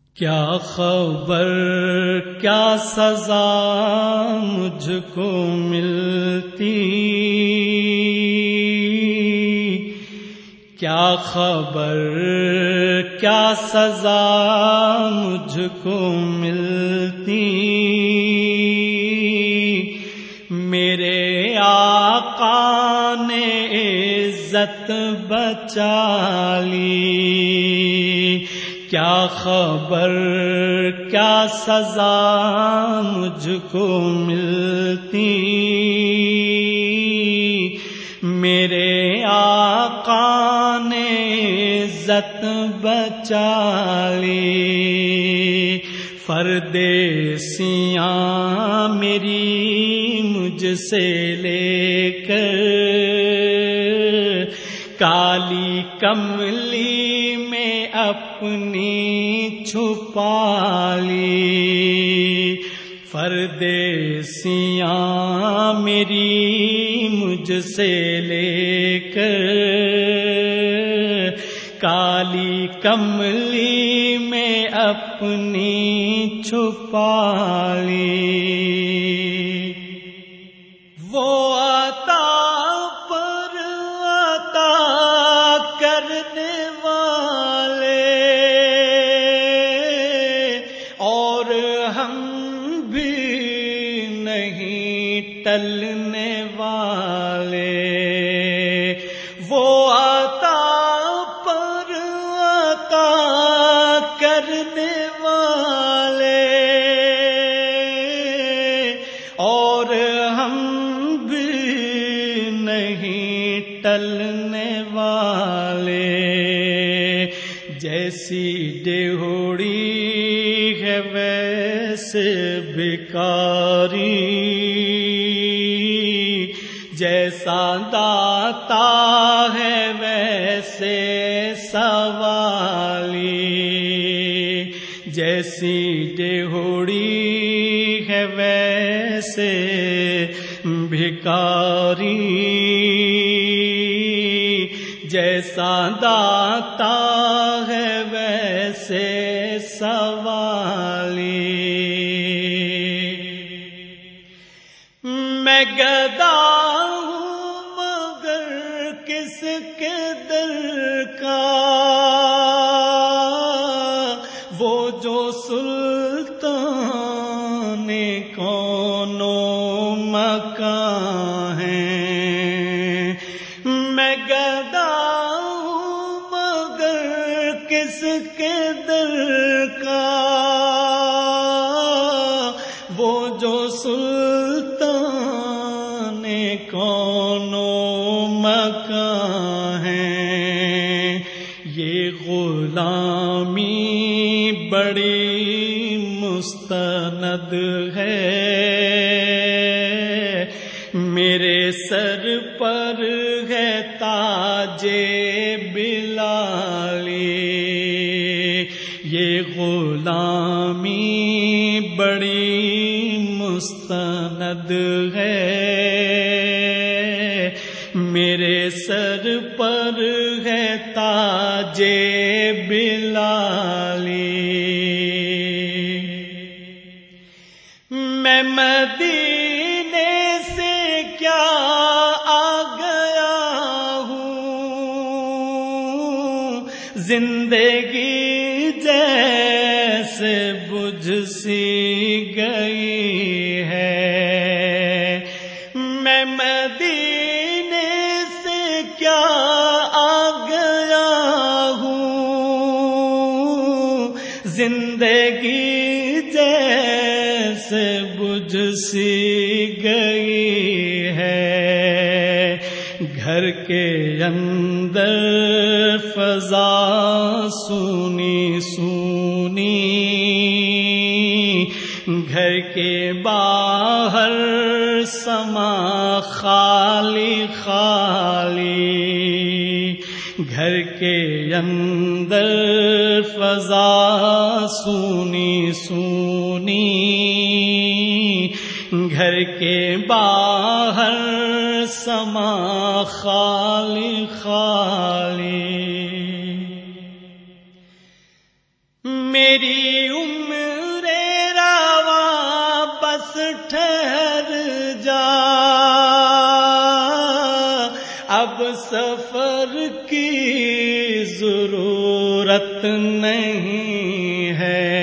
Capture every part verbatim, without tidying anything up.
کیا خبر کیا سزا مجھ کو ملتی، کیا خبر کیا سزا مجھ کو ملتی، میرے آقا نے عزت بچا لی، کیا خبر کیا سزا مجھ کو ملتی، میرے آقا نے عزت بچا لی، پردیسیاں میری مجھ سے لے کر کالی کملی میں اپنی چھپا لی، پردیسیاں میری مجھ سے لے کر کالی کملی میں اپنی چھپا لی، وہ عطا پر عطا کرنے والے اور ہم بھی نہیں ٹلنے والے، وہ عطا پر عطا کرنے والے اور ہم بھی نہیں ٹلنے والے، جیسی ڈیہوڑی ہے ویسے بھکاری، جیسا داتا ہے ویسے سوالی، جیسی ڈیہوڑی ہے ویسے بھکاری، جیسا داتا ہے ویسے سوالی، میں گدا ہوں مگر کس کے در کا، وہ جو سلطان کونوں مکان ہے، میں گدا ہوں مگر کس کے در کا، وہ جو سلطان کونوں مکان ہے، یہ غلامی بڑی مستند ہے، میرے سر پر ہے تاج بلالی، یہ غلامی بڑی مستند ہے، میرے سر پر ہے تاج بلالی، میں مدینے سے کیا آ گیا ہوں، زندگی جیسے بجھ سی گئی ہے، میں مدینے سے کیا آ گیا ہوں، زندگی جیسے بجھ سی گئی ہے، گھر کے اندر فضا سونی سونی، گھر کے باہر سما خالی خالی، گھر کے اندر فضا سونی سونی، گھر کے باہر سما خالی خالی، میری عمر رواں بس ٹھہر جا، اب سفر کی ضرورت نہیں ہے۔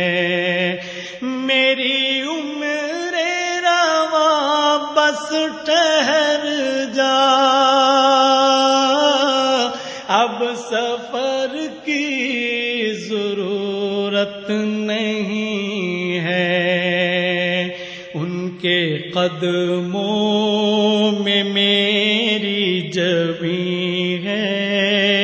میری عمر رواں بس ٹھہر جا، اب سفر کی ضرورت نہیں ہے۔ ان کے قدموں میں میری جبیں ہے،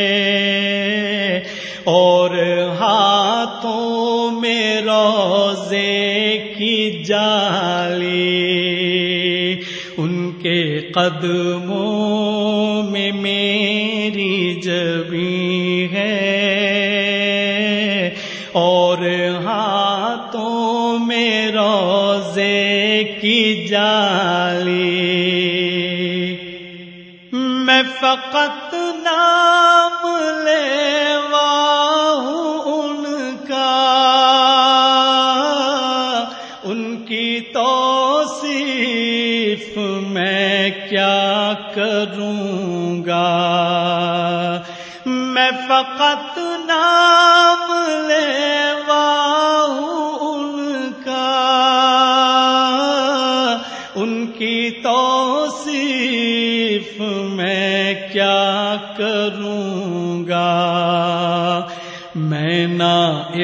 اور ہاتھوں میں روضے کی جالی۔ ان کے قدموں میں میری جبیں ہے، اور ہاتھوں میں روضے کی جالی۔ میں فقط نام لیوا ہوں ان کا، ان کی توصیف میں کیا کروں گا۔ میں فقط نام لیوا ہوں ان کا، ان کی توصیف میں کیا کروں گا۔ میں نہ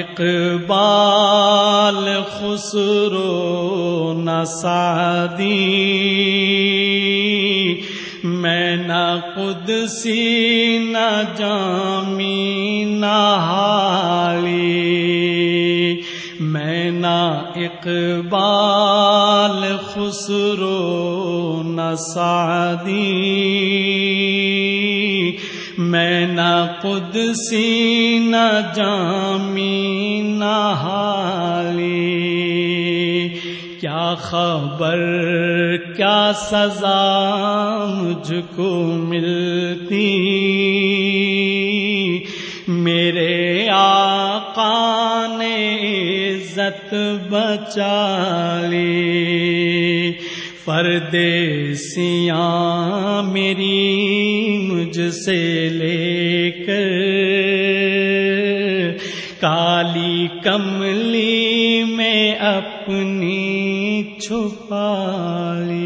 اقبال خسرو نہ سعدی، میں نہ قدسی نہ جامی نہ حالی، میں نہ اقبال خسرو نہ سعدی، میں نہ قدسی نہ جامی نہ حالی۔ کیا خبر کیا سزا مجھ کو ملتی، میرے آقا نے عزت بچا لی۔ پردیسیاں میری مجھ سے لے کر، کالی کملی میں اپنی چھپا لی۔